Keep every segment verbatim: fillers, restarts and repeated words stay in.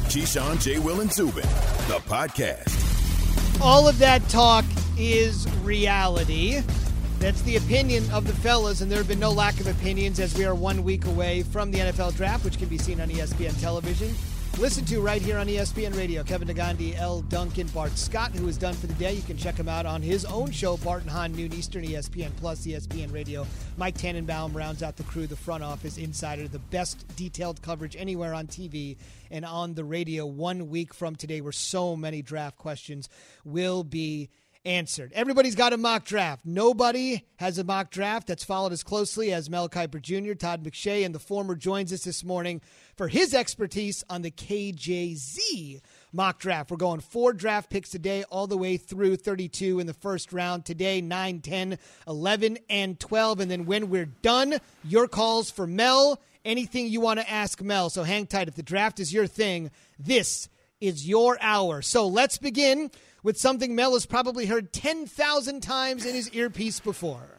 Keyshawn, J. Will, and Zubin, the podcast. All of that talk is reality. That's the opinion of the fellas, and there have been no lack of opinions as we are one week away from the N F L Draft, which can be seen on E S P N television. Listen to right here on E S P N Radio. Kevin Negandhi, L. Duncan, Bart Scott, who is done for the day. You can check him out on his own show, Bart and Hahn, noon Eastern, E S P N Plus, E S P N Radio. Mike Tannenbaum rounds out the crew, the front office insider, the best detailed coverage anywhere on T V and on the radio one week from today, where so many draft questions will be answered. Everybody's got a mock draft. Nobody has a mock draft that's followed as closely as Mel Kiper Junior Todd McShay, and the former joins us this morning for his expertise on the K J Z mock draft. We're going four draft picks today all the way through thirty-two in the first round. Today, nine, ten, eleven, and twelve. And then when we're done, your calls for Mel. Anything you want to ask Mel. So hang tight. If the draft is your thing, this is your hour. So let's begin with something Mel has probably heard ten thousand times in his earpiece before.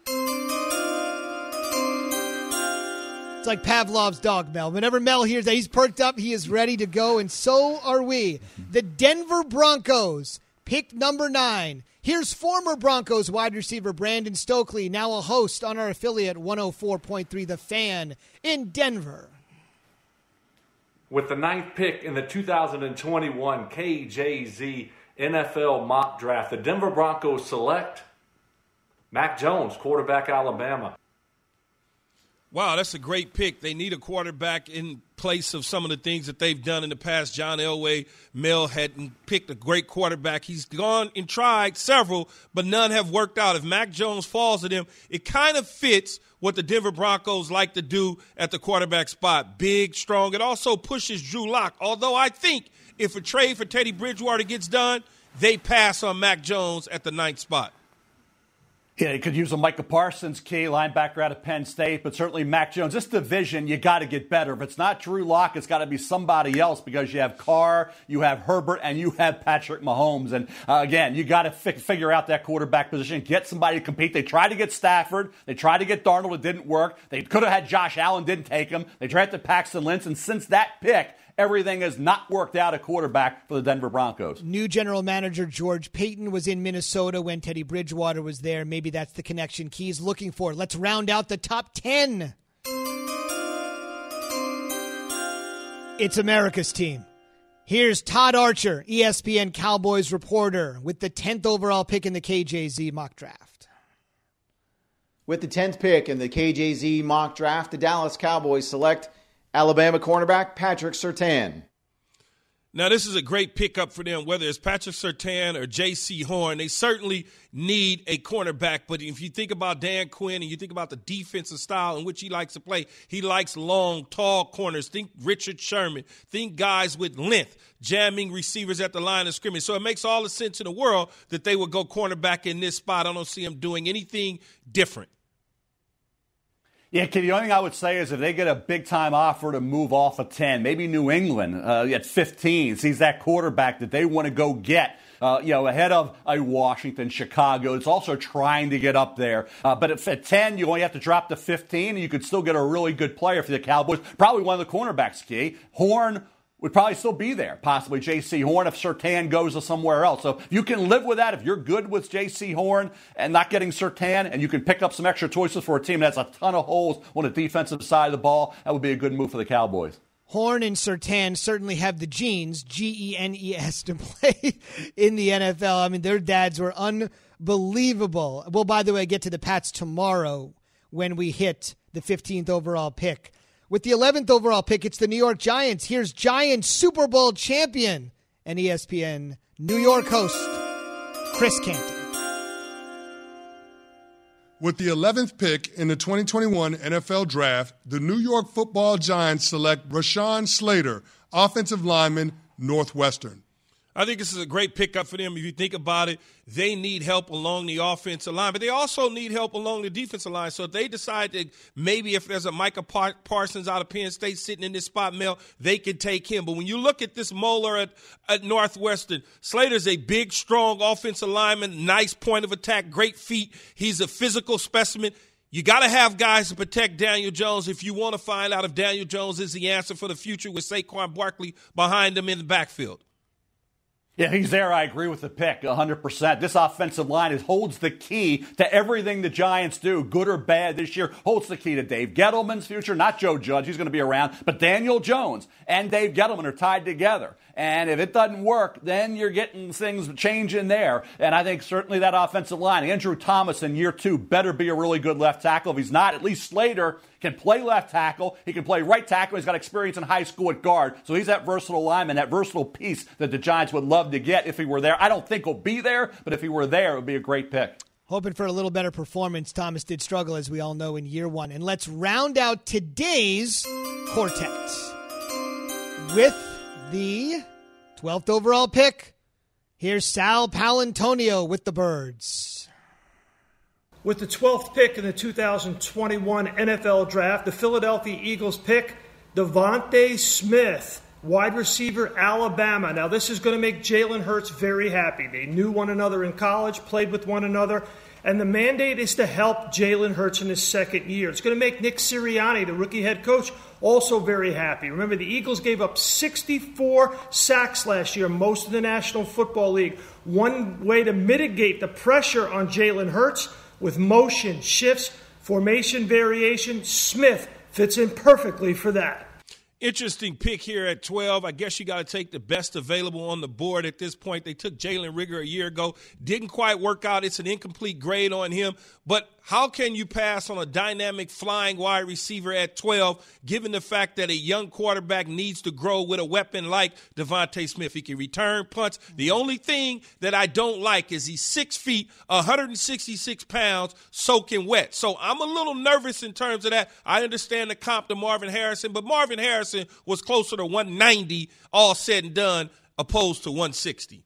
It's like Pavlov's dog, Mel. Whenever Mel hears that, he's perked up, he is ready to go, and so are we. The Denver Broncos, pick number nine. Here's former Broncos wide receiver Brandon Stokely, now a host on our affiliate one oh four point three The Fan in Denver. With the ninth pick in the two thousand twenty-one K J Z N F L mock draft, the Denver Broncos select Mac Jones, quarterback, Alabama. Wow, that's a great pick. They need a quarterback in place of some of the things that they've done in the past. John Elway, Mel hadn't picked a great quarterback. He's gone and tried several, but none have worked out. If Mac Jones falls to them, it kind of fits what the Denver Broncos like to do at the quarterback spot. Big, strong. It also pushes Drew Lock, although I think if a trade for Teddy Bridgewater gets done, they pass on Mac Jones at the ninth spot. Yeah, you could use a Micah Parsons, key linebacker out of Penn State, but certainly Mac Jones. This division, you got to get better. If it's not Drew Lock, it's got to be somebody else because you have Carr, you have Herbert, and you have Patrick Mahomes. And uh, again, you got to fi- figure out that quarterback position, get somebody to compete. They tried to get Stafford. They tried to get Darnold. It didn't work. They could have had Josh Allen, didn't take him. They drafted Paxton Lynch, and since that pick, everything has not worked out at quarterback for the Denver Broncos. New general manager George Payton was in Minnesota when Teddy Bridgewater was there. Maybe that's the connection Key's looking for. Let's round out the top ten. It's America's team. Here's Todd Archer, E S P N Cowboys reporter, with the tenth overall pick in the K J Z mock draft. With the tenth pick in the K J Z mock draft, the Dallas Cowboys select Alabama cornerback Patrick Surtain. Now, this is a great pickup for them, whether it's Patrick Surtain or J C Horn. They certainly need a cornerback. But if you think about Dan Quinn and you think about the defensive style in which he likes to play, he likes long, tall corners. Think Richard Sherman. Think guys with length, jamming receivers at the line of scrimmage. So it makes all the sense in the world that they would go cornerback in this spot. I don't see them doing anything different. Yeah, Kid, the only thing I would say is if they get a big-time offer to move off of ten, maybe New England uh, at fifteen sees that quarterback that they want to go get, uh, you know, ahead of a Washington, Chicago. It's also trying to get up there. Uh, but if at ten, you only have to drop to fifteen, and you could still get a really good player for the Cowboys. Probably one of the cornerbacks, Key. Horn would probably still be there, possibly J C Horn if Surtain goes to somewhere else. So you can live with that if you're good with J C Horn and not getting Surtain, and you can pick up some extra choices for a team that has a ton of holes on the defensive side of the ball. That would be a good move for the Cowboys. Horn and Surtain certainly have the genes, G E N E S, to play in the N F L. I mean, their dads were unbelievable. Well, by the way, get to the Pats tomorrow when we hit the fifteenth overall pick. With the eleventh overall pick, it's the New York Giants. Here's Giants Super Bowl champion and E S P N New York host, Chris Canty. With the eleventh pick in the twenty twenty-one N F L Draft, the New York Football Giants select Rashawn Slater, offensive lineman, Northwestern. I think this is a great pickup for them. If you think about it, they need help along the offensive line, but they also need help along the defensive line. So if they decide that maybe if there's a Micah Parsons out of Penn State sitting in this spot, Mel, they could take him. But when you look at this Moeller at, at Northwestern, Slater's a big, strong offensive lineman, nice point of attack, great feet. He's a physical specimen. You got to have guys to protect Daniel Jones if you want to find out if Daniel Jones is the answer for the future with Saquon Barkley behind him in the backfield. Yeah, he's there. I agree with the pick one hundred percent. This offensive line is, holds the key to everything the Giants do, good or bad this year. Holds the key to Dave Gettleman's future, not Joe Judge. He's going to be around. But Daniel Jones and Dave Gettleman are tied together. And if it doesn't work, then you're getting things changing there. And I think certainly that offensive line, Andrew Thomas in year two better be a really good left tackle. If he's not, at least Slater can play left tackle. He can play right tackle. He's got experience in high school at guard. So he's that versatile lineman, that versatile piece that the Giants would love to get if he were there. I don't think he'll be there, but if he were there, it would be a great pick. Hoping for a little better performance. Thomas did struggle, as we all know, in year one. And let's round out today's quartet with the twelfth overall pick. Here's Sal Paolantonio with the Birds. With the twelfth pick in the two thousand twenty-one N F L Draft, the Philadelphia Eagles pick Devontae Smith, wide receiver, Alabama. Now, this is going to make Jalen Hurts very happy. They knew one another in college, played with one another, and the mandate is to help Jalen Hurts in his second year. It's going to make Nick Sirianni, the rookie head coach, also very happy. Remember, the Eagles gave up sixty-four sacks last year, most of the National Football League. One way to mitigate the pressure on Jalen Hurts with motion, shifts, formation variation, Smith fits in perfectly for that. Interesting pick here at twelve. I guess you got to take the best available on the board at this point. They took Jalen Reagor a year ago. Didn't quite work out. It's an incomplete grade on him. But how can you pass on a dynamic flying wide receiver at twelve, given the fact that a young quarterback needs to grow with a weapon like Devontae Smith? He can return punts. The only thing that I don't like is he's six feet, one hundred sixty-six pounds, soaking wet. So I'm a little nervous in terms of that. I understand the comp to Marvin Harrison, but Marvin Harrison was closer to one ninety all said and done opposed to one sixty.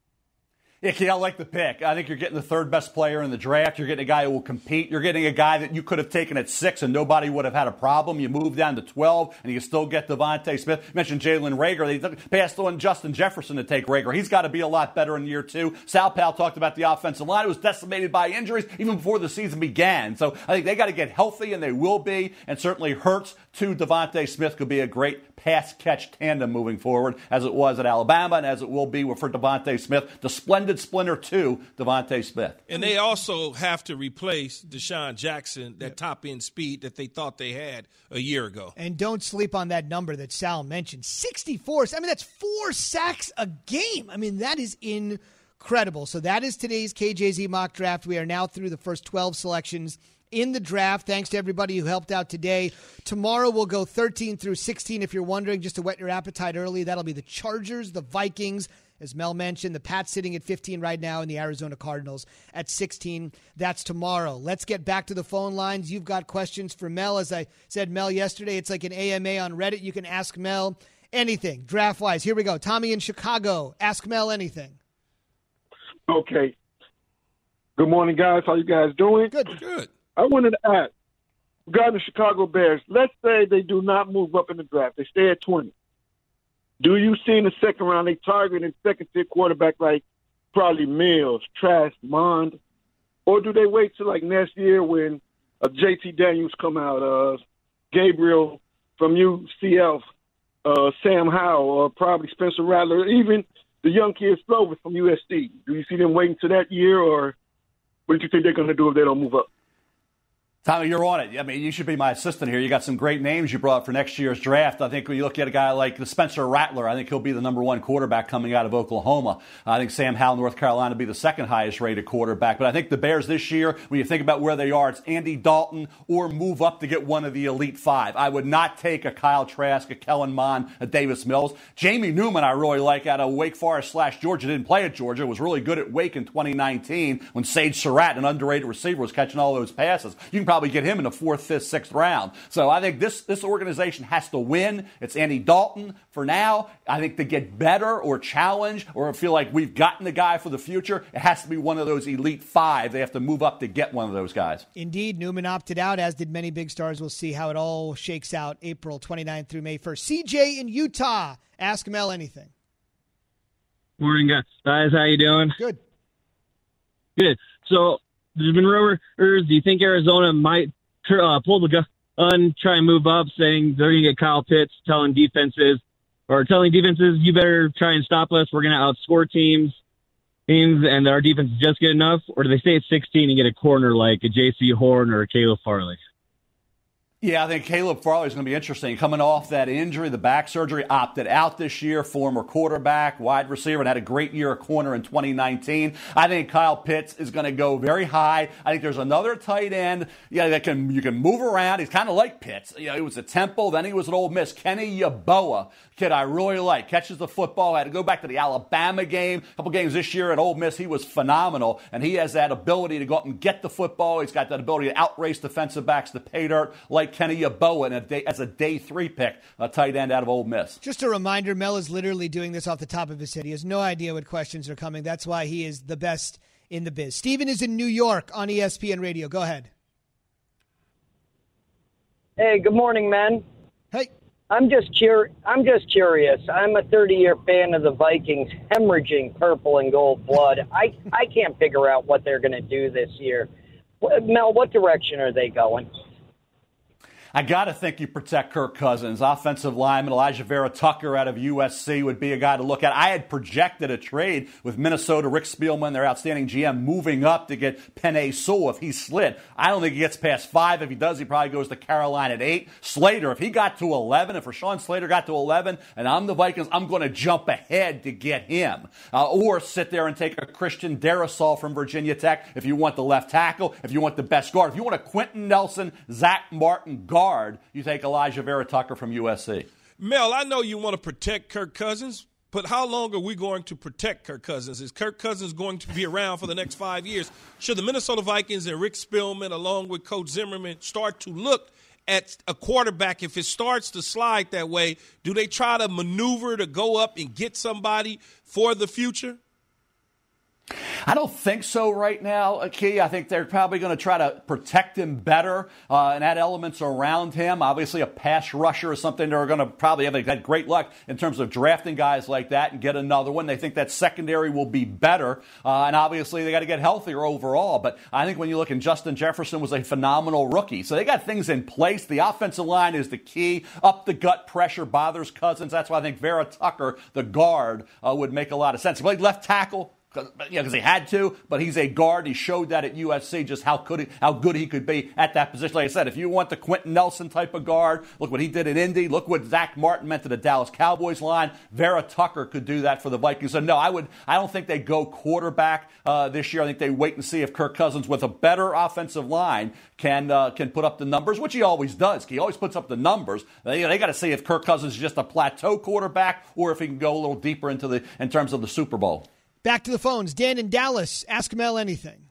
Yeah, Key, I like the pick. I think you're getting the third best player in the draft. You're getting a guy who will compete. You're getting a guy that you could have taken at six and nobody would have had a problem. You move down to twelve and you still get Devontae Smith. You mentioned Jalen Reagor. They passed on Justin Jefferson to take Reagor. He's got to be a lot better in year two. Sal Pal talked about the offensive line. It was decimated by injuries even before the season began. So I think they got to get healthy, and they will be. And certainly Hurts to Devontae Smith could be a great pass-catch tandem moving forward, as it was at Alabama and as it will be for Devontae Smith. The splendid splinter to Devontae Smith. And they also have to replace Deshaun Jackson, that top-end speed that they thought they had a year ago. And don't sleep on that number that Sal mentioned. sixty-four. I mean, that's four sacks a game. I mean, that is incredible. So that is today's K J Z mock draft. We are now through the first twelve selections in the draft. Thanks to everybody who helped out today. Tomorrow we'll go thirteen through sixteen. If you're wondering, just to whet your appetite early, that'll be the Chargers, the Vikings, as Mel mentioned, the Pats sitting at fifteen right now, and the Arizona Cardinals at sixteen. That's tomorrow. Let's get back to the phone lines. You've got questions for Mel. As I said, Mel, yesterday, it's like an A M A on Reddit. You can ask Mel anything, draft-wise. Here we go. Tommy in Chicago. Ask Mel anything. Okay. Good morning, guys. How you guys doing? Good. Good. I wanted to ask, regarding the Chicago Bears, let's say they do not move up in the draft. They stay at twenty. Do you see in the second round they targeting second-tier quarterback like probably Mills, Trask, Mond? Or do they wait till like next year when uh, J T Daniels come out, uh, Gabriel from U C F, uh, Sam Howell, or probably Spencer Rattler, even the young kid Slovis from U S C? Do you see them waiting till that year, or what do you think they're going to do if they don't move up? Tommy, you're on it. I mean, you should be my assistant here. You got some great names you brought up for next year's draft. I think when you look at a guy like the Spencer Rattler, I think he'll be the number one quarterback coming out of Oklahoma. I think Sam Howell, North Carolina, will be the second highest rated quarterback. But I think the Bears this year, when you think about where they are, it's Andy Dalton or move up to get one of the elite five. I would not take a Kyle Trask, a Kellen Mond, a Davis Mills. Jamie Newman, I really like out of Wake Forest slash Georgia. Didn't play at Georgia. Was really good at Wake in twenty nineteen when Sage Surratt, an underrated receiver, was catching all those passes. You can probably get him in the fourth, fifth, sixth round. So I think this this organization has to win. It's Andy Dalton for now. I think to get better or challenge or feel like we've gotten the guy for the future, it has to be one of those elite five. They have to move up to get one of those guys. Indeed, Newman opted out, as did many big stars. We'll see how it all shakes out April twenty-ninth through May first. C J in Utah. Ask Mel anything. Morning, guys. Guys, how you doing? Good. Good. So there's been rumors. Do you think Arizona might uh, pull the gun, try and move up, saying they're going to get Kyle Pitts, telling defenses or telling defenses, you better try and stop us. We're going to outscore teams, teams, and our defense is just good enough? Or do they stay at sixteen and get a corner like a J C Horn or a Caleb Farley? Yeah, I think Caleb Farley is going to be interesting. Coming off that injury, the back surgery, opted out this year, former quarterback, wide receiver, and had a great year at corner in twenty nineteen. I think Kyle Pitts is going to go very high. I think there's another tight end, yeah, that can you can move around. He's kind of like Pitts. You know, he was at Temple, then he was at Ole Miss. Kenny Yeboah, kid I really like, catches the football. I had to go back to the Alabama game, a couple games this year at Ole Miss. He was phenomenal, and he has that ability to go up and get the football. He's got that ability to outrace defensive backs to pay dirt like Kenny Yeboah and a day, as a day three pick, a tight end out of Ole Miss. Just a reminder, Mel is literally doing this off the top of his head. He has no idea what questions are coming. That's why he is the best in the biz. Steven is in New York on E S P N Radio. Go ahead. Hey, good morning, men. Hey. I'm just cur- I'm just curious. I'm a thirty-year fan of the Vikings, hemorrhaging purple and gold blood. I, I can't figure out what they're going to do this year. Mel, what direction are they going? I got to think you protect Kirk Cousins. Offensive lineman Elijah Vera Tucker out of U S C would be a guy to look at. I had projected a trade with Minnesota, Rick Spielman, their outstanding G M, moving up to get Penei Sewell if he slid. I don't think he gets past five. If he does, he probably goes to Carolina at eight. Slater, if he got to eleven, if Rashawn Slater got to eleven, and I'm the Vikings, I'm going to jump ahead to get him. Uh, or sit there and take a Christian Darrisaw from Virginia Tech if you want the left tackle, if you want the best guard. If you want a Quentin Nelson, Zach Martin guard, Guard, you take Elijah Vera Tucker from U S C. Mel, I know you want to protect Kirk Cousins, but how long are we going to protect Kirk Cousins? Is Kirk Cousins going to be around for the next five years? Should the Minnesota Vikings and Rick Spielman, along with Coach Zimmerman, start to look at a quarterback? If it starts to slide that way, do they try to maneuver to go up and get somebody for the future? I don't think so right now, Key. I think they're probably going to try to protect him better uh, and add elements around him. Obviously, a pass rusher is something they're going to probably have had great luck in terms of drafting guys like that and get another one. They think that secondary will be better, uh, and obviously they got to get healthier overall. But I think when you look, and Justin Jefferson was a phenomenal rookie, so they got things in place. The offensive line is the key. Up the gut pressure bothers Cousins. That's why I think Vera Tucker, the guard, uh, would make a lot of sense. He played left tackle. Cause, you know, because he had to, but he's a guard. He showed that at U S C, just how could he, how good he could be at that position. Like I said, if you want the Quentin Nelson type of guard, look what he did in Indy. Look what Zach Martin meant to the Dallas Cowboys line. Vera Tucker could do that for the Vikings. So no, I would. I don't think they go quarterback uh, this year. I think they wait and see if Kirk Cousins, with a better offensive line, can uh, can put up the numbers, which he always does. He always puts up the numbers. They, they got to see if Kirk Cousins is just a plateau quarterback or if he can go a little deeper into the in terms of the Super Bowl. Back to the phones. Dan in Dallas. Ask Mel anything.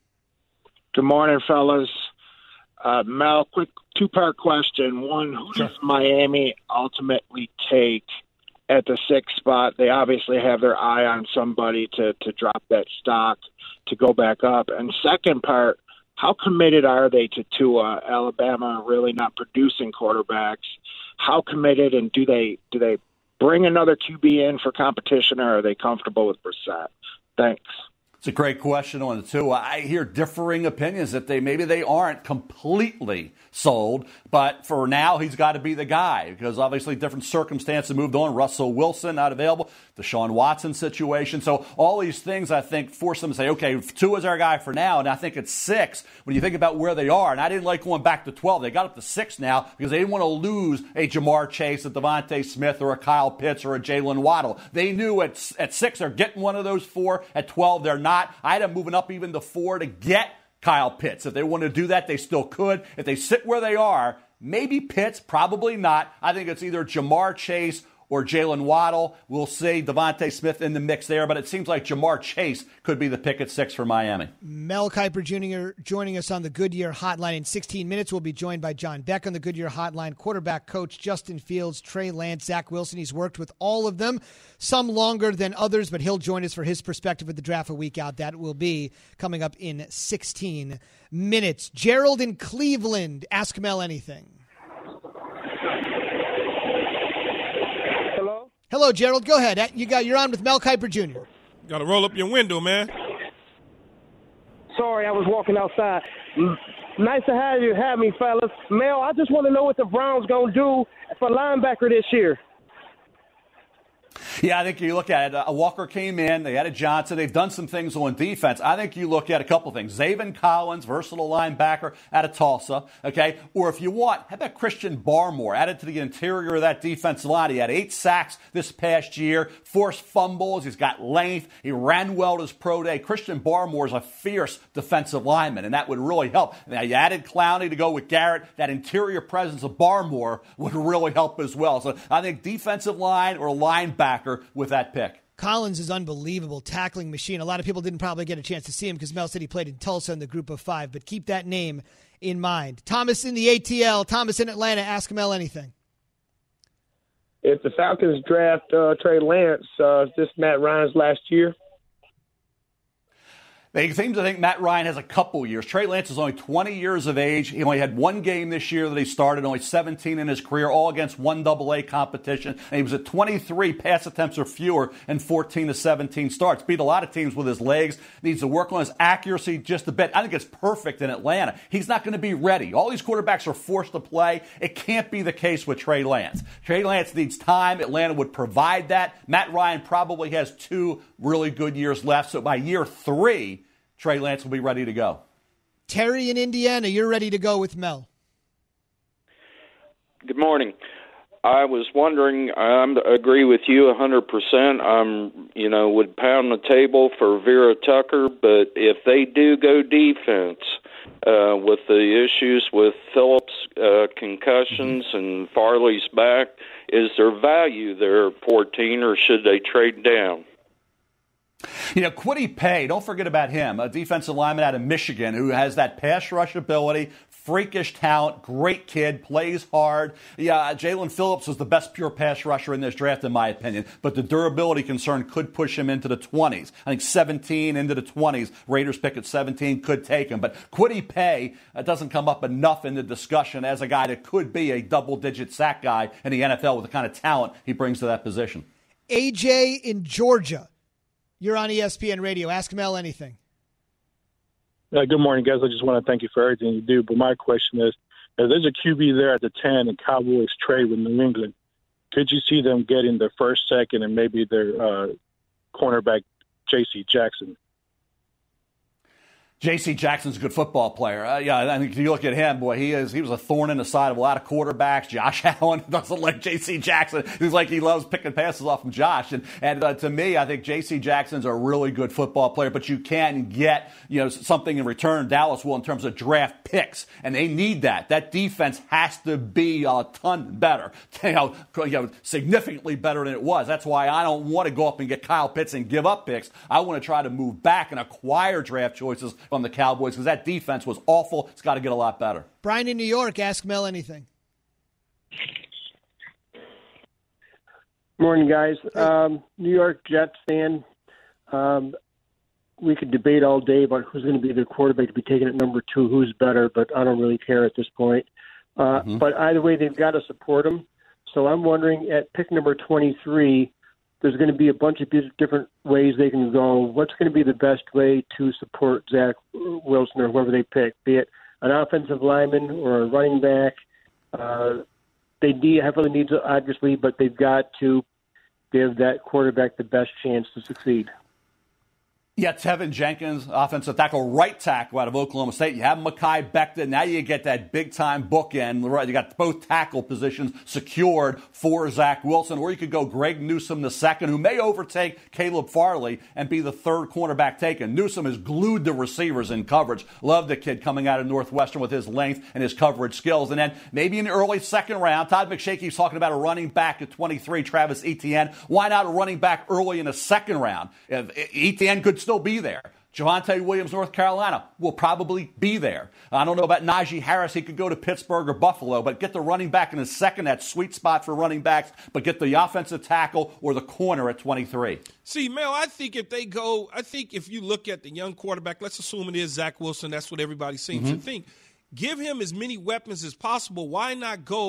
Good morning, fellas. Uh, Mel, quick two-part question. One, who does Miami ultimately take at the sixth spot? They obviously have their eye on somebody to, to drop that stock to go back up. And second part, how committed are they to Tua? Alabama really not producing quarterbacks. How committed, and do they do they bring another Q B in for competition, or are they comfortable with Brissett? Thanks. It's a great question on the two. I hear differing opinions that they maybe they aren't completely sold, but for now he's got to be the guy because obviously different circumstances moved on. Russell Wilson not available, the Deshaun Watson situation. So all these things I think force them to say, okay, Tua's our guy for now, and I think it's six when you think about where they are. And I didn't like going back to twelve. They got up to six now because they didn't want to lose a Jamar Chase, a Devontae Smith, or a Kyle Pitts, or a Jalen Waddle. They knew at at six they're getting one of those four. At twelve they're not. I had them moving up even to four to get Kyle Pitts. If they want to do that, they still could. If they sit where they are, maybe Pitts, probably not. I think it's either Jamar Chase or Jalen Waddle. We'll see Devontae Smith in the mix there, but it seems like Jamar Chase could be the pick at six for Miami. Mel Kiper Junior joining us on the Goodyear Hotline in sixteen minutes. We'll be joined by John Beck on the Goodyear Hotline, quarterback coach Justin Fields, Trey Lance, Zach Wilson. He's worked with all of them, some longer than others, but he'll join us for his perspective of the draft a week out. That will be coming up in sixteen minutes. Gerald in Cleveland, ask Mel anything. Hello, Gerald. Go ahead. You got, you're on with Mel Kiper Junior Got to roll up your window, man. Sorry, I was walking outside. Nice to have you, have me, fellas. Mel, I just want to know what the Browns going to do for linebacker this year. Yeah, I think you look at it. Uh, Walker came in. They added Johnson. They've done some things on defense. I think you look at a couple things. Zaven Collins, versatile linebacker out of Tulsa. Okay, or if you want, how about Christian Barmore added to the interior of that defensive line? He had eight sacks this past year, forced fumbles. He's got length. He ran well his pro day. Christian Barmore is a fierce defensive lineman, and that would really help. Now you added Clowney to go with Garrett. That interior presence of Barmore would really help as well. So I think defensive line or linebacker with that pick. Collins is unbelievable, tackling machine. A lot of people didn't probably get a chance to see him because Mel said he played in Tulsa in the group of five, but keep that name in mind. Thomas in the A T L, Thomas in Atlanta, ask Mel anything. If the Falcons draft uh, Trey Lance, uh, is this Matt Ryan's last year? They seem to think Matt Ryan has a couple years. Trey Lance is only twenty years of age. He only had one game this year that he started, only seventeen in his career, all against one double A competition. And he was at twenty-three pass attempts or fewer and fourteen to seventeen starts. Beat a lot of teams with his legs. Needs to work on his accuracy just a bit. I think it's perfect in Atlanta. He's not going to be ready. All these quarterbacks are forced to play. It can't be the case with Trey Lance. Trey Lance needs time. Atlanta would provide that. Matt Ryan probably has two really good years left. So by year three, Trey Lance will be ready to go. Terry in Indiana, you're ready to go with Mel. Good morning. I was wondering, I agree with you one hundred percent. I'm, you know, would pound the table for Vera Tucker, but if they do go defense uh, with the issues with Phillips' uh, concussions mm-hmm. and Farley's back, is there value there at fourteen, or should they trade down? You know, Kwity Paye, don't forget about him, a defensive lineman out of Michigan who has that pass rush ability, freakish talent, great kid, plays hard. Yeah, Jalen Phillips was the best pure pass rusher in this draft, in my opinion, but the durability concern could push him into the twenties. I think seventeen into the twenties. Raiders pick at seventeen could take him, but Kwity Paye uh, doesn't come up enough in the discussion as a guy that could be a double-digit sack guy in the N F L with the kind of talent he brings to that position. A J in Georgia. You're on E S P N Radio. Ask Mel anything. Uh, good morning, guys. I just want to thank you for everything you do. But my question is, if there's a Q B there at the ten and Cowboys trade with New England, could you see them getting their first, second, and maybe their uh, cornerback, J C Jackson? J C Jackson's a good football player. Uh, yeah, I think if you look at him, boy, he is he was a thorn in the side of a lot of quarterbacks. Josh Allen doesn't like J C Jackson. He's like he loves picking passes off from Josh. And and uh, to me, I think J C Jackson's a really good football player, but you can get, you know, something in return. Dallas will in terms of draft picks, and they need that. That defense has to be a ton better, you know, you know, significantly better than it was. That's why I don't want to go up and get Kyle Pitts and give up picks. I want to try to move back and acquire draft choices from the Cowboys, because that defense was awful. It's got to get a lot better. Brian in New York, ask Mel anything. Morning, guys. Um, New York Jets fan. Um, we could debate all day about who's going to be the quarterback to be taken at number two, who's better, but I don't really care at this point. Uh, mm-hmm. But either way, they've got to support him. So I'm wondering, at pick number twenty-three, there's going to be a bunch of different ways they can go. What's going to be the best way to support Zach Wilson or whoever they pick, be it an offensive lineman or a running back? Uh, they need, heavily needs it, obviously, but they've got to give that quarterback the best chance to succeed. Yeah, Tevin Jenkins, offensive tackle, right tackle out of Oklahoma State. You have Mekhi Becton. Now you get that big-time bookend. You got both tackle positions secured for Zach Wilson. Or you could go Greg Newsome the second, who may overtake Caleb Farley and be the third cornerback taken. Newsome is glued to receivers in coverage. Love the kid coming out of Northwestern with his length and his coverage skills. And then maybe in the early second round, Todd McShaky's talking about a running back at twenty-three, Travis Etienne. Why not a running back early in the second round? If Etienne could still be there. Javonte Williams, North Carolina, will probably be there. I don't know about Najee Harris. He could go to Pittsburgh or Buffalo, but get the running back in the second, that sweet spot for running backs, but get the offensive tackle or the corner at twenty-three. See, Mel, I think if they go, I think if you look at the young quarterback, let's assume it is Zach Wilson. That's what everybody seems mm-hmm. to think. Give him as many weapons as possible. Why not go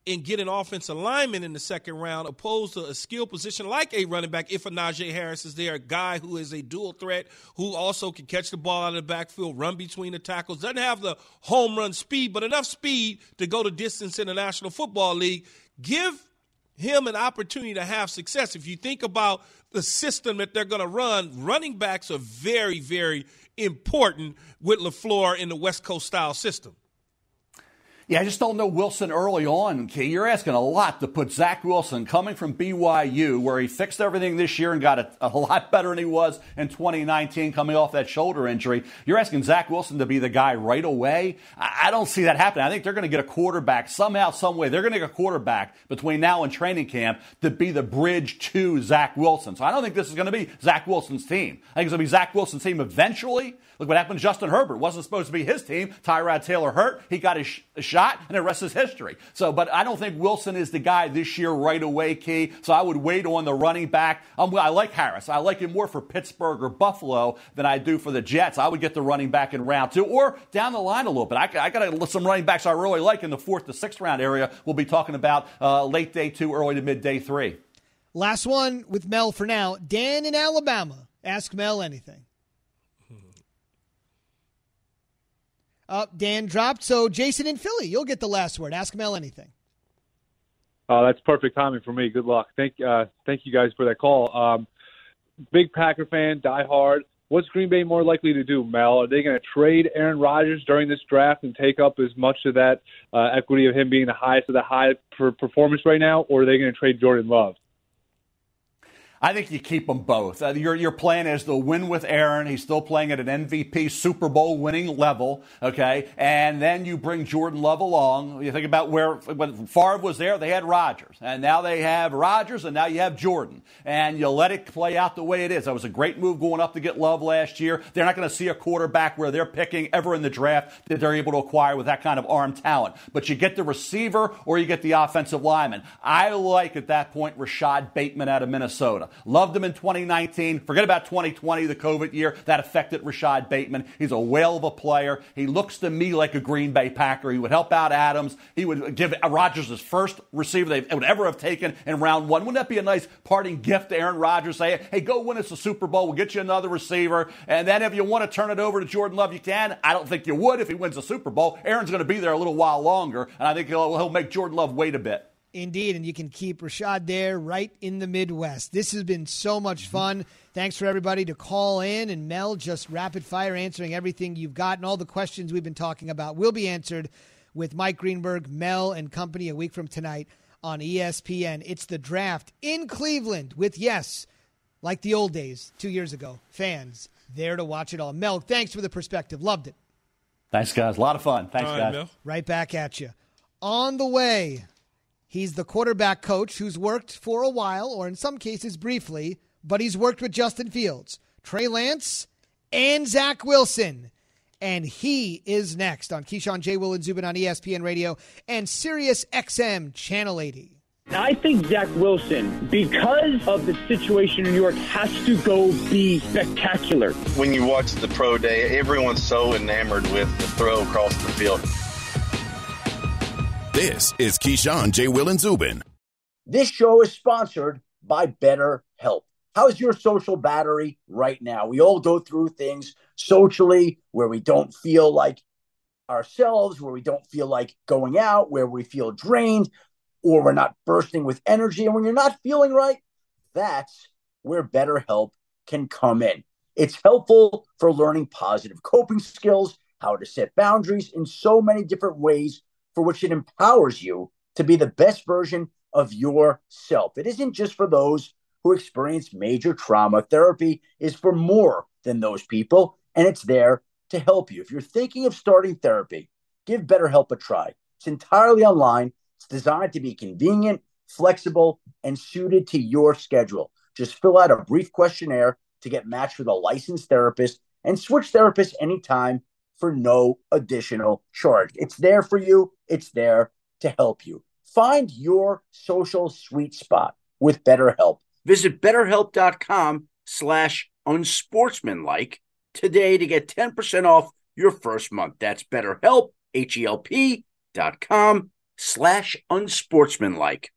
and get an offensive lineman in the second round opposed to a skill position like a running back if a Najee Harris is there, a guy who is a dual threat, who also can catch the ball out of the backfield, run between the tackles, doesn't have the home run speed, but enough speed to go the distance in the National Football League. Give him an opportunity to have success. If you think about the system that they're going to run, running backs are very, very important with LaFleur in the West Coast style system. Yeah, I just don't know Wilson early on, Key. You're asking a lot to put Zach Wilson coming from B Y U, where he fixed everything this year and got a, a lot better than he was in twenty nineteen coming off that shoulder injury. You're asking Zach Wilson to be the guy right away? I, I don't see that happening. I think they're going to get a quarterback somehow, some way. They're going to get a quarterback between now and training camp to be the bridge to Zach Wilson. So I don't think this is going to be Zach Wilson's team. I think it's going to be Zach Wilson's team eventually. Look what happened to Justin Herbert. It wasn't supposed to be his team. Tyrod Taylor hurt. He got his sh- shot, and the rest is history. So, but I don't think Wilson is the guy this year right away, Key. So I would wait on the running back. Um, I like Harris. I like him more for Pittsburgh or Buffalo than I do for the Jets. I would get the running back in round two or down the line a little bit. I, I got some running backs I really like in the fourth to sixth round area. We'll be talking about uh, late day two, early to mid day three. Last one with Mel for now. Dan in Alabama. Ask Mel anything. Uh, Dan dropped, so Jason in Philly, you'll get the last word. Ask Mel anything. Oh, that's perfect timing for me. Good luck. Thank, uh, thank you guys for that call. Um, big Packer fan, die hard. What's Green Bay more likely to do, Mel? Are they going to trade Aaron Rodgers during this draft and take up as much of that uh, equity of him being the highest of the high per performance right now, or are they going to trade Jordan Love? I think you keep them both. Uh, your your plan is to win with Aaron. He's still playing at an M V P Super Bowl winning level, okay? And then you bring Jordan Love along. You think about where when Favre was there, they had Rodgers. And now they have Rodgers, and now you have Jordan. And you let it play out the way it is. That was a great move going up to get Love last year. They're not going to see a quarterback where they're picking ever in the draft that they're able to acquire with that kind of arm talent. But you get the receiver or you get the offensive lineman. I like, at that point, Rashad Bateman out of Minnesota. Loved him in twenty nineteen. Forget about twenty twenty, the COVID year. That affected Rashad Bateman. He's a whale of a player. He looks to me like a Green Bay Packer. He would help out Adams. He would give Rodgers his first receiver they would ever have taken in round one. Wouldn't that be a nice parting gift to Aaron Rodgers? Say, hey, go win us a Super Bowl. We'll get you another receiver. And then if you want to turn it over to Jordan Love, you can. I don't think you would if he wins a Super Bowl. Aaron's going to be there a little while longer, and I think he'll, he'll make Jordan Love wait a bit. Indeed, and you can keep Rashad there right in the Midwest. This has been so much fun. Thanks for everybody to call in, and Mel just rapid fire answering everything you've got, and all the questions we've been talking about will be answered with Mike Greenberg, Mel, and company a week from tonight on E S P N. It's the draft in Cleveland with, yes, like the old days two years ago, fans there to watch it all. Mel, thanks for the perspective. Loved it. Thanks, guys. A lot of fun. Thanks, right, guys. Mel. Right back at you. On the way, he's the quarterback coach who's worked for a while, or in some cases briefly, but he's worked with Justin Fields, Trey Lance, and Zach Wilson. And he is next on Keyshawn, J. Will, and Zubin on E S P N Radio and Sirius X M Channel eighty. I think Zach Wilson, because of the situation in New York, has to go be spectacular. When you watch the pro day, everyone's so enamored with the throw across the field. This is Keyshawn, J. Will, and Zubin. This show is sponsored by BetterHelp. How's your social battery right now? We all go through things socially where we don't feel like ourselves, where we don't feel like going out, where we feel drained, or we're not bursting with energy. And when you're not feeling right, that's where BetterHelp can come in. It's helpful for learning positive coping skills, how to set boundaries in so many different ways, for which it empowers you to be the best version of yourself. It isn't just for those who experience major trauma. Therapy is for more than those people, and it's there to help you. If you're thinking of starting therapy, give BetterHelp a try. It's entirely online. It's designed to be convenient, flexible, and suited to your schedule. Just fill out a brief questionnaire to get matched with a licensed therapist and switch therapists anytime for no additional charge. It's there for you. It's there to help you. Find your social sweet spot with BetterHelp. Visit BetterHelp.com slash unsportsmanlike today to get ten percent off your first month. That's BetterHelp, H E L P dot com slash unsportsmanlike.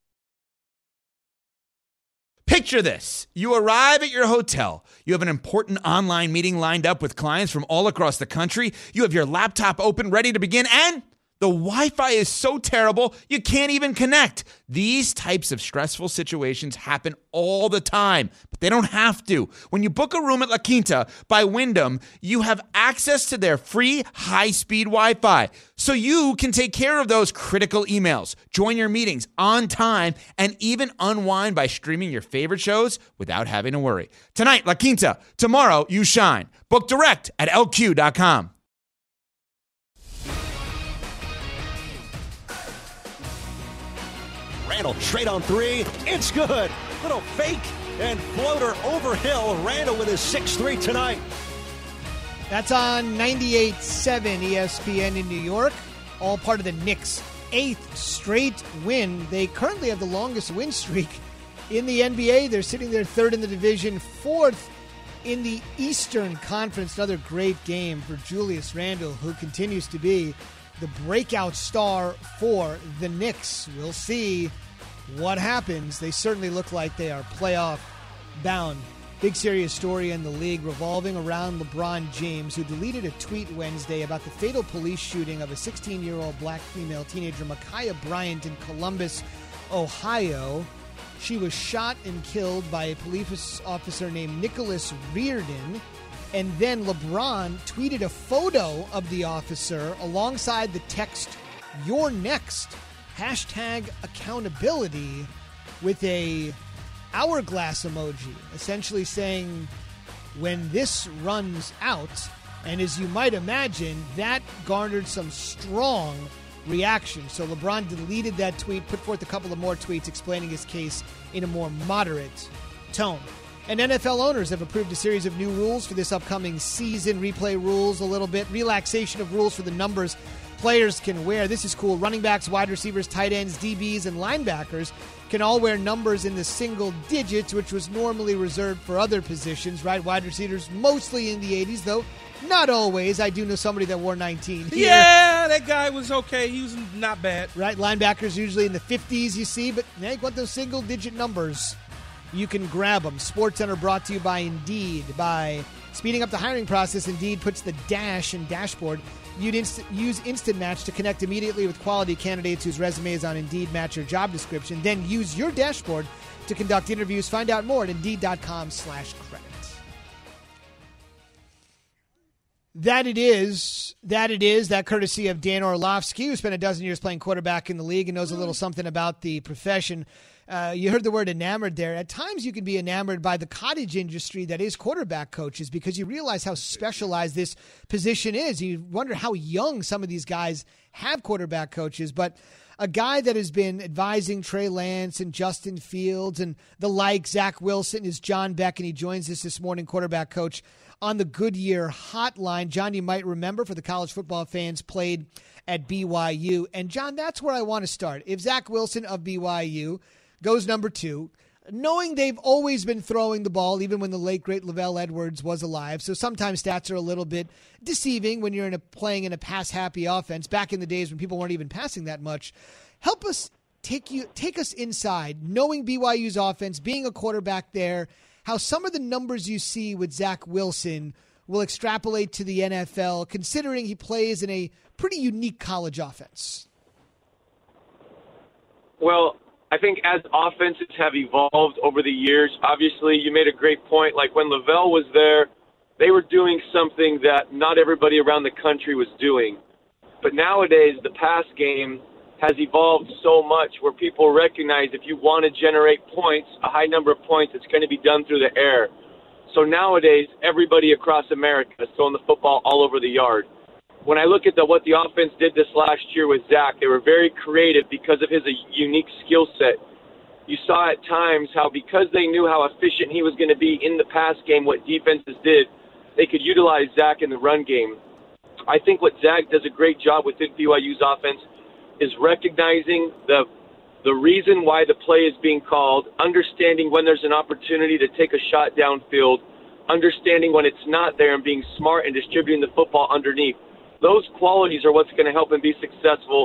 Picture this. You arrive at your hotel. You have an important online meeting lined up with clients from all across the country. You have your laptop open, ready to begin, and the Wi-Fi is so terrible, you can't even connect. These types of stressful situations happen all the time, but they don't have to. When you book a room at La Quinta by Wyndham, you have access to their free high-speed Wi-Fi, so you can take care of those critical emails, join your meetings on time, and even unwind by streaming your favorite shows without having to worry. Tonight, La Quinta. Tomorrow, you shine. Book direct at L Q dot com. Randall straight on three. It's good. Little fake and floater over Hill. Randall with his six three tonight. That's on ninety-eight point seven E S P N in New York. All part of the Knicks' eighth straight win. They currently have the longest win streak in the N B A. They're sitting there third in the division, fourth in the Eastern Conference. Another great game for Julius Randle, who continues to be the breakout star for the Knicks. We'll see what happens. They certainly look like they are playoff bound. Big serious story in the league revolving around LeBron James, who deleted a tweet Wednesday about the fatal police shooting of a sixteen-year-old black female teenager, Ma'Khia Bryant, in Columbus, Ohio. She was shot and killed by a police officer named Nicholas Reardon. And then LeBron tweeted a photo of the officer alongside the text, "You're next," hashtag accountability, with a hourglass emoji, essentially saying, when this runs out, and as you might imagine, that garnered some strong reaction. So LeBron deleted that tweet, put forth a couple of more tweets explaining his case in a more moderate tone. And N F L owners have approved a series of new rules for this upcoming season. Replay rules a little bit. Relaxation of rules for the numbers players can wear. This is cool. Running backs, wide receivers, tight ends, D Bs, and linebackers can all wear numbers in the single digits, which was normally reserved for other positions, right? Wide receivers mostly in the eighties, though not always. I do know somebody that wore nineteen here. Yeah, that guy was okay. He was not bad. Right? Linebackers usually in the fifties, you see, but now you want those single digit numbers. You can grab them. SportsCenter brought to you by Indeed. By speeding up the hiring process, Indeed puts the dash in dashboard. You'd inst- use Instant Match to connect immediately with quality candidates whose resumes on Indeed match your job description. Then use your dashboard to conduct interviews. Find out more at Indeed.com slash credit. That it is. That it is. That courtesy of Dan Orlovsky, who spent a dozen years playing quarterback in the league and knows a little something about the profession. Uh, you heard the word enamored there. At times you can be enamored by the cottage industry that is quarterback coaches, because you realize how specialized this position is. You wonder how young some of these guys have quarterback coaches. But a guy that has been advising Trey Lance and Justin Fields and the like, Zach Wilson, is John Beck, and he joins us this morning, quarterback coach on the Goodyear Hotline. John, you might remember, for the college football fans, played at B Y U. And, John, that's where I want to start. If Zach Wilson of B Y U goes number two, knowing they've always been throwing the ball, even when the late, great LaVell Edwards was alive. So sometimes stats are a little bit deceiving when you're in a, playing in a pass-happy offense. Back in the days when people weren't even passing that much. Help us take you take us inside, knowing B Y U's offense, being a quarterback there, how some of the numbers you see with Zach Wilson will extrapolate to the N F L, considering he plays in a pretty unique college offense. Well, I think as offenses have evolved over the years, obviously you made a great point. Like when LaVell was there, they were doing something that not everybody around the country was doing. But nowadays, the pass game has evolved so much where people recognize if you want to generate points, a high number of points, it's going to be done through the air. So nowadays, everybody across America is throwing the football all over the yard. When I look at the, what the offense did this last year with Zach, they were very creative because of his uh, unique skill set. You saw at times how, because they knew how efficient he was going to be in the pass game, what defenses did, they could utilize Zach in the run game. I think what Zach does a great job within B Y U's offense is recognizing the the reason why the play is being called, understanding when there's an opportunity to take a shot downfield, understanding when it's not there, and being smart and distributing the football underneath. Those qualities are what's going to help him be successful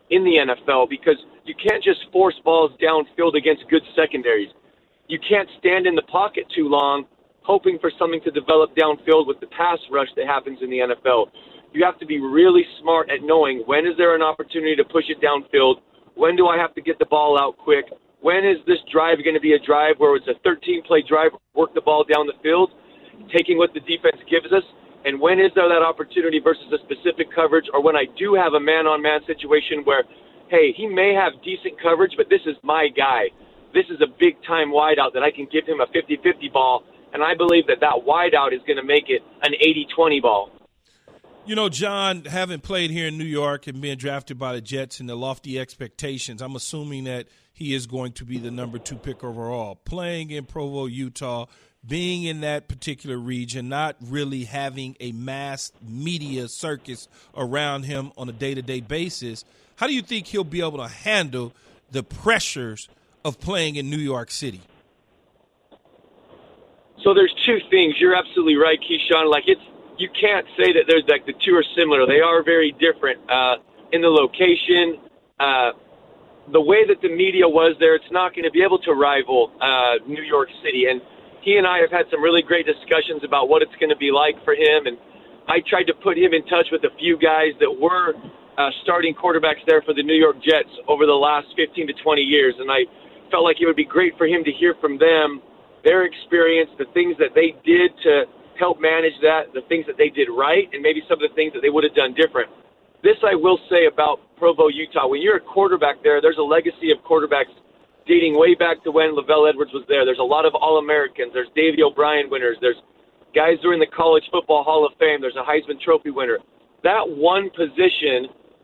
in the N F L because you can't just force balls downfield against good secondaries. You can't stand in the pocket too long hoping for something to develop downfield with the pass rush that happens in the N F L. You have to be really smart at knowing when is there an opportunity to push it downfield, when do I have to get the ball out quick, when is this drive going to be a drive where it's a thirteen-play drive, work the ball down the field, taking what the defense gives us, and when is there that opportunity versus a specific coverage, or when I do have a man-on-man situation where, hey, he may have decent coverage, but this is my guy. This is a big-time wideout that I can give him a fifty-fifty ball, and I believe that that wideout is going to make it an eighty twenty ball. You know, John, having played here in New York and being drafted by the Jets and the lofty expectations, I'm assuming that he is going to be the number two pick overall. Playing in Provo, Utah, being in that particular region, not really having a mass media circus around him on a day-to-day basis, how do you think he'll be able to handle the pressures of playing in New York City? So there's two things. You're absolutely right, Keyshawn. Like, it's you can't say that there's like the two are similar. They are very different uh, in the location. Uh, the way that the media was there, it's not going to be able to rival uh, New York City. And he and I have had some really great discussions about what it's going to be like for him. And I tried to put him in touch with a few guys that were uh, starting quarterbacks there for the New York Jets over the last fifteen to twenty years. And I felt like it would be great for him to hear from them, their experience, the things that they did to help manage that, the things that they did right, and maybe some of the things that they would have done different. This I will say about Provo, Utah. When you're a quarterback there, there's a legacy of quarterbacks dating way back to when LaVell Edwards was there. There's a lot of All-Americans. There's Davey O'Brien winners. There's guys who are in the College Football Hall of Fame. There's a Heisman Trophy winner. That one position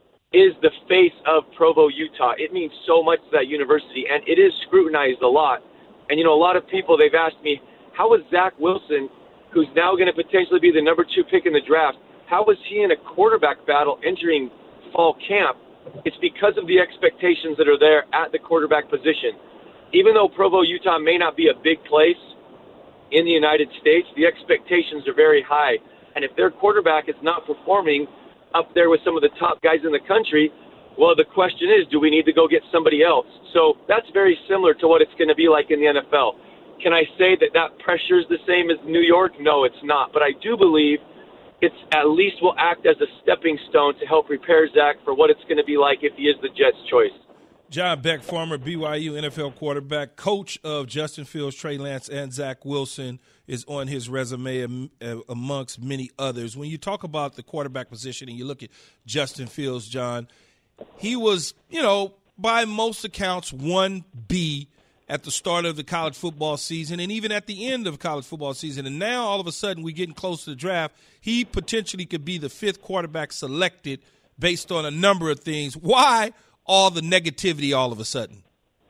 is the face of Provo, Utah. It means so much to that university, and it is scrutinized a lot. And, you know, a lot of people, they've asked me, how is Zach Wilson, who's now going to potentially be the number two pick in the draft, how is he in a quarterback battle entering fall camp? It's because of the expectations that are there at the quarterback position. Even though Provo, Utah may not be a big place in the United States, the expectations are very high. And if their quarterback is not performing up there with some of the top guys in the country, well, the question is, do we need to go get somebody else? So that's very similar to what it's going to be like in the N F L. Can I say that that pressure is the same as New York? No, it's not. But I do believe it's at least will act as a stepping stone to help prepare Zach for what it's going to be like if he is the Jets' choice. John Beck, former B Y U N F L quarterback, coach of Justin Fields, Trey Lance, and Zach Wilson, is on his resume amongst many others. When you talk about the quarterback position and you look at Justin Fields, John, he was, you know, by most accounts, one B at the start of the college football season and even at the end of college football season. And now all of a sudden we're getting close to the draft. He potentially could be the fifth quarterback selected based on a number of things. Why all the negativity all of a sudden?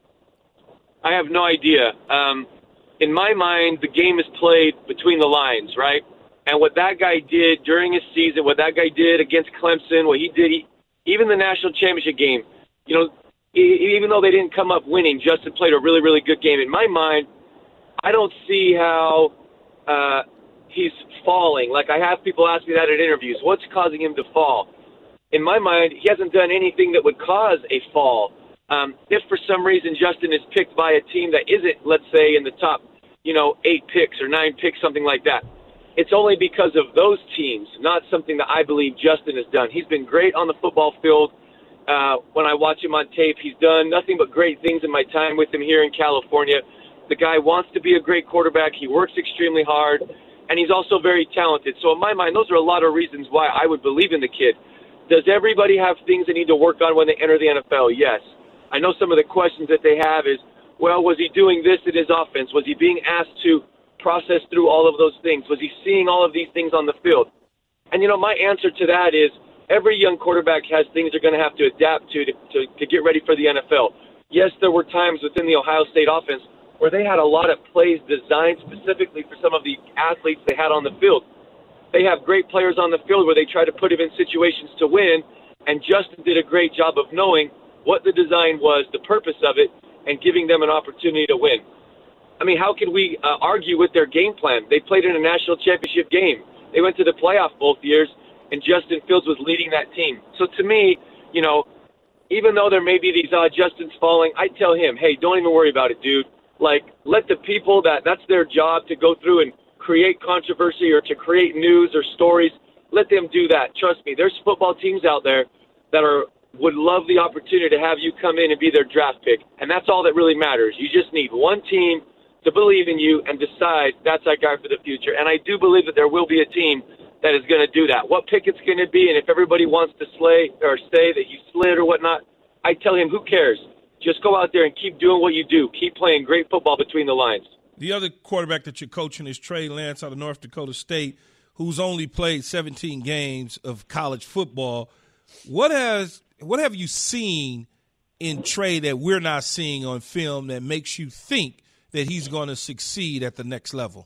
I have no idea. Um, in my mind, the game is played between the lines, right? And what that guy did during his season, what that guy did against Clemson, what he did, he, even the national championship game, you know, even though they didn't come up winning, Justin played a really, really good game. In my mind, I don't see how uh, he's falling. Like, I have people ask me that at interviews. What's causing him to fall? In my mind, he hasn't done anything that would cause a fall. Um, if for some reason Justin is picked by a team that isn't, let's say, in the top, you know, eight picks or nine picks, something like that, it's only because of those teams, not something that I believe Justin has done. He's been great on the football field. Uh, when I watch him on tape, he's done nothing but great things in my time with him here in California. The guy wants to be a great quarterback. He works extremely hard, and he's also very talented. So in my mind, those are a lot of reasons why I would believe in the kid. Does everybody have things they need to work on when they enter the N F L? Yes. I know some of the questions that they have is, well, was he doing this in his offense? Was he being asked to process through all of those things? Was he seeing all of these things on the field? And, you know, my answer to that is, every young quarterback has things they're going to have to adapt to, to to to get ready for the N F L. Yes, there were times within the Ohio State offense where they had a lot of plays designed specifically for some of the athletes they had on the field. They have great players on the field where they try to put him in situations to win, and Justin did a great job of knowing what the design was, the purpose of it, and giving them an opportunity to win. I mean, how can we uh, argue with their game plan? They played in a national championship game. They went to the playoff both years, and Justin Fields was leading that team. So to me, you know, even though there may be these uh, Justin's falling, I tell him, hey, don't even worry about it, dude. Like, let the people that that's their job to go through and create controversy or to create news or stories, let them do that. Trust me, there's football teams out there that are would love the opportunity to have you come in and be their draft pick, and that's all that really matters. You just need one team to believe in you and decide that's our guy for the future. And I do believe that there will be a team that is going to do that. What pick it's going to be, and if everybody wants to slay or say that you slid or whatnot, I tell him, who cares? Just go out there and keep doing what you do. Keep playing great football between the lines. The other quarterback that you're coaching is Trey Lance out of North Dakota State, who's only played seventeen games of college football. What has what have you seen in Trey that we're not seeing on film that makes you think that he's going to succeed at the next level?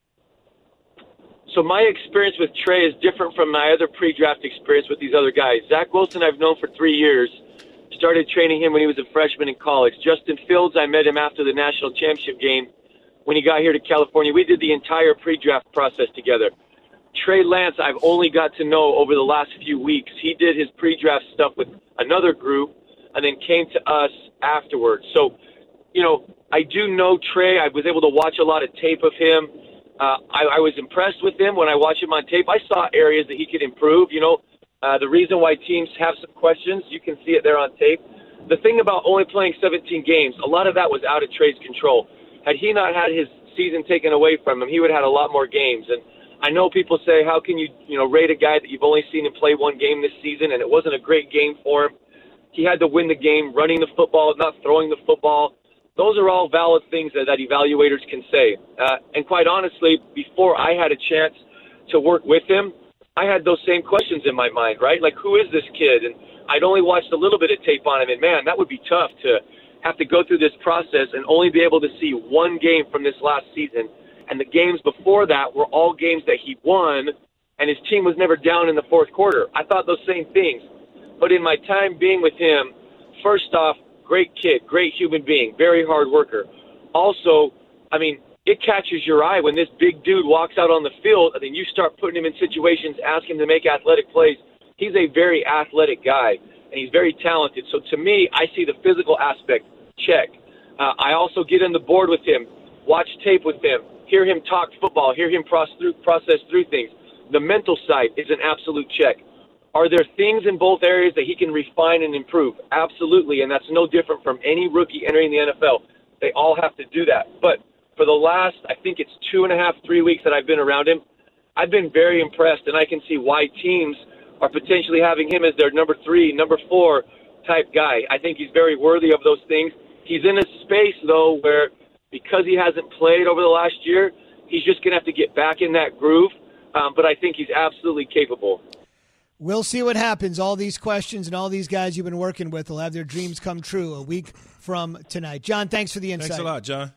So my experience with Trey is different from my other pre-draft experience with these other guys. Zach Wilson I've known for three years. Started training him when he was a freshman in college. Justin Fields, I met him after the national championship game when he got here to California. We did the entire pre-draft process together. Trey Lance, I've only got to know over the last few weeks. He did his pre-draft stuff with another group and then came to us afterwards. So, you know, I do know Trey. I was able to watch a lot of tape of him. Uh, I, I was impressed with him when I watched him on tape. I saw areas that he could improve. You know, uh, the reason why teams have some questions, you can see it there on tape. The thing about only playing seventeen games, a lot of that was out of Trey's control. Had he not had his season taken away from him, he would have had a lot more games. And I know people say, how can you, you know, rate a guy that you've only seen him play one game this season, and it wasn't a great game for him. He had to win the game, running the football, not throwing the football. Those are all valid things that, that evaluators can say. Uh, and quite honestly, before I had a chance to work with him, I had those same questions in my mind, right? Like, who is this kid? And I'd only watched a little bit of tape on him, and man, that would be tough to have to go through this process and only be able to see one game from this last season. And the games before that were all games that he won, and his team was never down in the fourth quarter. I thought those same things. But in my time being with him, first off, great kid, great human being, very hard worker. Also, I mean, it catches your eye when this big dude walks out on the field and then you start putting him in situations, ask him to make athletic plays. He's a very athletic guy, and he's very talented. So to me, I see the physical aspect, check. Uh, I also get on the board with him, watch tape with him, hear him talk football, hear him process through, process through things. The mental side is an absolute check. Are there things in both areas that he can refine and improve? Absolutely, and that's no different from any rookie entering the N F L. They all have to do that. But for the last, I think it's two and a half, three weeks that I've been around him, I've been very impressed, and I can see why teams are potentially having him as their number three, number four type guy. I think he's very worthy of those things. He's in a space, though, where because he hasn't played over the last year, he's just going to have to get back in that groove, um, but I think he's absolutely capable. We'll see what happens. All these questions and all these guys you've been working with will have their dreams come true a week from tonight. John, thanks for the insight. Thanks a lot, John.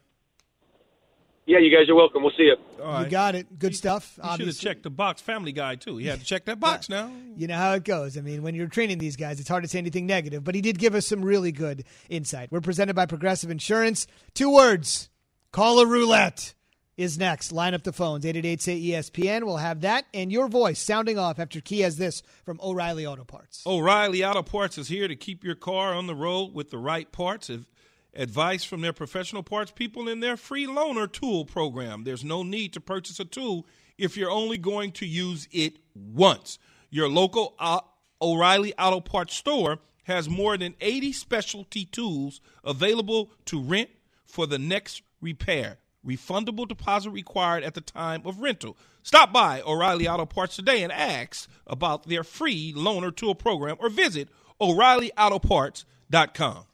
Yeah, you guys are welcome. We'll see you. All right. You got it. Good stuff. You should have checked the box. Family Guy, too. He had to check that box yeah. now. You know how it goes. I mean, when you're training these guys, it's hard to say anything negative, but he did give us some really good insight. We're presented by Progressive Insurance. Two words. Call a roulette is next. Line up the phones. eight eight eight, say E S P N. We'll have that and your voice sounding off after Key has this from O'Reilly Auto Parts. O'Reilly Auto Parts is here to keep your car on the road with the right parts. If advice from their professional parts people in their free loaner tool program. There's no need to purchase a tool if you're only going to use it once. Your local uh, O'Reilly Auto Parts store has more than eighty specialty tools available to rent for the next repair. Refundable deposit required at the time of rental. Stop by O'Reilly Auto Parts today and ask about their free loaner tool program or visit O'Reilly Auto Parts dot com.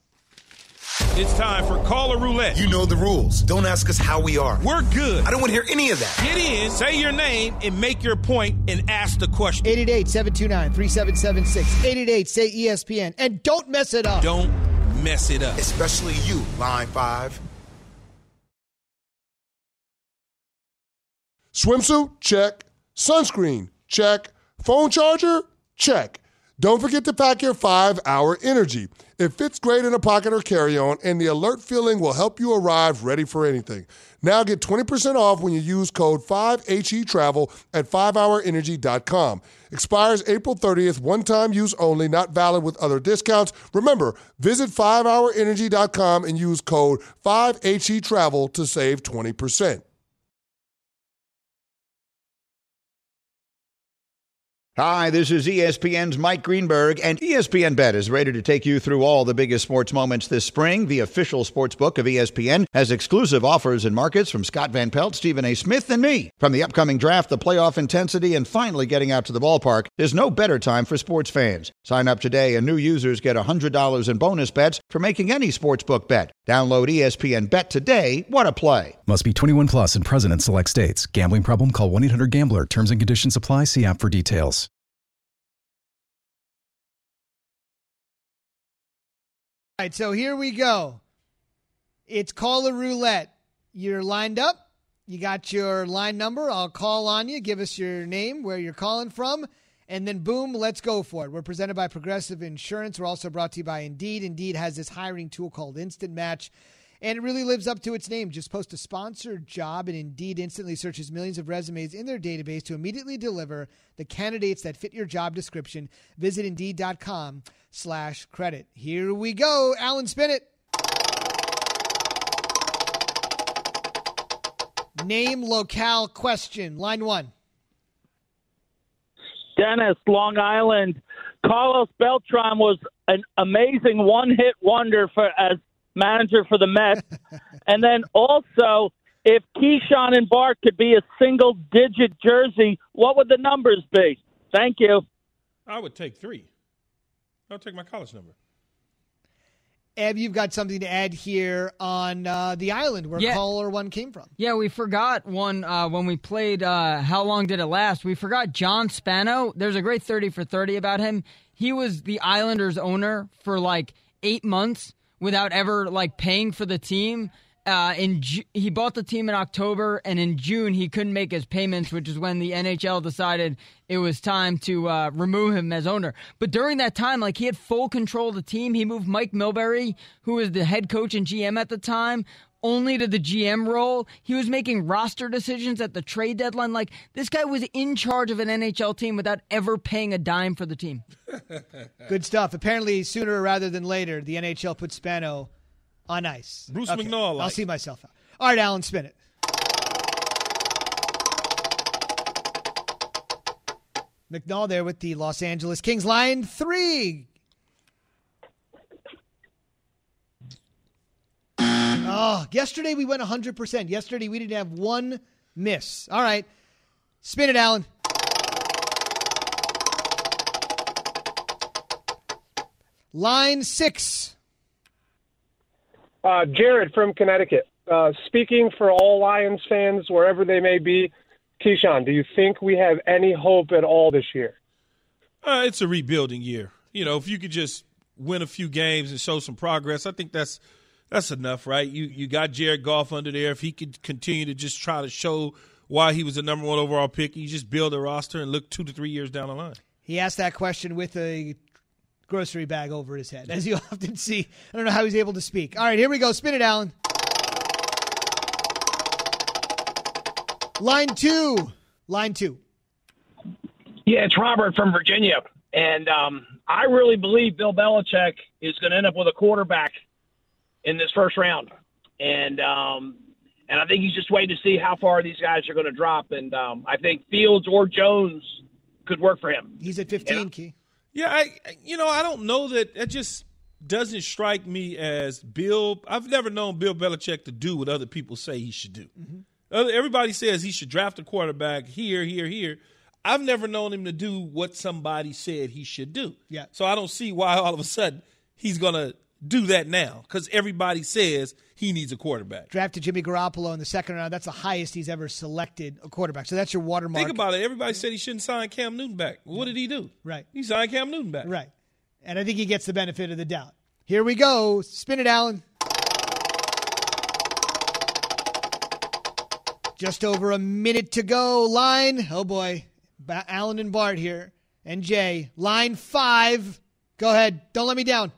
It's time for Caller Roulette. You know the rules. Don't ask us how we are. We're good. I don't want to hear any of that. Get in, say your name, and make your point and ask the question. eight eight eight, seven two nine, three seven seven six. eight eight eight, say E S P N. And don't mess it up. Don't mess it up. Especially you, Line five. Swimsuit? Check. Sunscreen? Check. Phone charger? Check. Don't forget to pack your five hour Energy. It fits great in a pocket or carry-on, and the alert feeling will help you arrive ready for anything. Now get twenty percent off when you use code five H E Travel at five hour energy dot com. Expires April thirtieth, one-time use only, not valid with other discounts. Remember, visit five hour energy dot com and use code five H E Travel to save twenty percent. Hi, this is E S P N's Mike Greenberg, and E S P N Bet is ready to take you through all the biggest sports moments this spring. The official sports book of E S P N has exclusive offers and markets from Scott Van Pelt, Stephen A. Smith, and me. From the upcoming draft, the playoff intensity, and finally getting out to the ballpark, there's no better time for sports fans. Sign up today, and new users get one hundred dollars in bonus bets for making any sportsbook bet. Download E S P N Bet today. What a play. Must be twenty-one plus and present in select states. Gambling problem? Call one eight hundred gambler. Terms and conditions apply. See app for details. All right, so here we go. It's caller roulette. You're lined up. You got your line number. I'll call on you. Give us your name, where you're calling from, and then boom, let's go for it. We're presented by Progressive Insurance. We're also brought to you by Indeed. Indeed has this hiring tool called Instant Match, and it really lives up to its name. Just post a sponsored job, and Indeed instantly searches millions of resumes in their database to immediately deliver the candidates that fit your job description. Visit Indeed.com slash credit. Here we go. Alan, spin it. Name, locale, question. Line one. Dennis, Long Island. Carlos Beltran was an amazing one-hit wonder for as manager for the Mets. And then also, if Keyshawn and Bart could be a single-digit jersey, what would the numbers be? Thank you. I would take three. I would take my college number. Eb, you've got something to add here on uh, the island where Yeah. caller one came from. Yeah, we forgot one uh, when we played uh, How Long Did It Last? We forgot John Spano. There's a great thirty for thirty about him. He was the Islanders owner for like eight months without ever like paying for the team. Uh, in Ju- he bought the team in October, and in June he couldn't make his payments, which is when the N H L decided it was time to uh, remove him as owner. But during that time, like he had full control of the team. He moved Mike Milbury, who was the head coach and G M at the time, only to the G M role. He was making roster decisions at the trade deadline. Like this guy was in charge of an N H L team without ever paying a dime for the team. Good stuff. Apparently, sooner rather than later, the N H L put Spano on ice. Bruce Okay, McNall. I'll Like. see myself out. All right, Alan, spin it. McNall there with the Los Angeles Kings. Line three. Oh, yesterday we went one hundred percent. Yesterday we didn't have one miss. All right. Spin it, Alan. Line six. Uh, Jared from Connecticut. Uh, speaking for all Lions fans, wherever they may be, Keyshawn, do you think we have any hope at all this year? Uh, it's a rebuilding year. You know, if you could just win a few games and show some progress, I think that's that's enough, right? You you got Jared Goff under there. If he could continue to just try to show why he was the number one overall pick, you just build a roster and look two to three years down the line. He asked that question with a grocery bag over his head, as you often see. I don't know how he's able to speak. All right, here we go. Spin it, Alan. Line two. Line two. Yeah, it's Robert from Virginia. And um, I really believe Bill Belichick is going to end up with a quarterback in this first round. And um, and I think he's just waiting to see how far these guys are going to drop. And um, I think Fields or Jones could work for him. He's at fifteen, Key. Yeah, I you know, I don't know that it just doesn't strike me as Bill. I've never known Bill Belichick to do what other people say he should do. Mm-hmm. Everybody says he should draft a quarterback here, here, here. I've never known him to do what somebody said he should do. Yeah. So I don't see why all of a sudden he's going to do that now, because everybody says he needs a quarterback. Drafted Jimmy Garoppolo in the second round. That's the highest he's ever selected a quarterback. So that's your watermark. Think about it. Everybody said he shouldn't sign Cam Newton back. Well, what did he do? Right. He signed Cam Newton back. Right. And I think he gets the benefit of the doubt. Here we go. Spin it, Alan. Just over a minute to go. Line. Oh, boy. Ba- Alan and Bart here. and Jay. Line five. Go ahead. Don't let me down.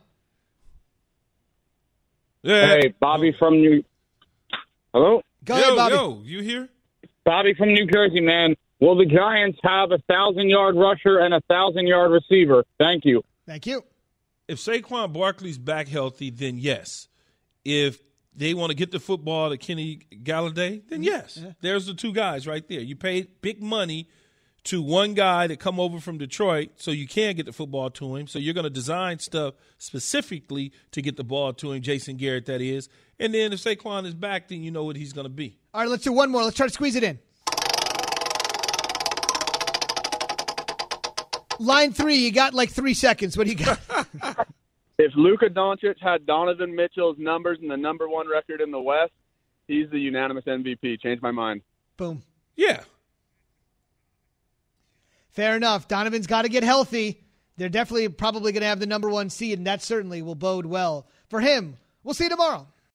Yeah. Hey, Bobby from New. Hello. Go yo, ahead, Bobby. Yo, you here? Bobby from New Jersey, man. Will the Giants have a thousand-yard rusher and a thousand-yard receiver? Thank you. Thank you. If Saquon Barkley's back healthy, then yes. If they want to get the football to Kenny Galladay, then yes. Yeah. There's the two guys right there. You paid big money to one guy to come over from Detroit so you can get the football to him. So you're going to design stuff specifically to get the ball to him, Jason Garrett, that is. And then if Saquon is back, then you know what he's going to be. All right, let's do one more. Let's try to squeeze it in. Line three, you got like three seconds. What do you got? If Luka Doncic had Donovan Mitchell's numbers and the number one record in the West, he's the unanimous M V P. Changed my mind. Boom. Yeah. Fair enough. Donovan's got to get healthy. They're definitely probably going to have the number one seed, and that certainly will bode well for him. We'll see you tomorrow.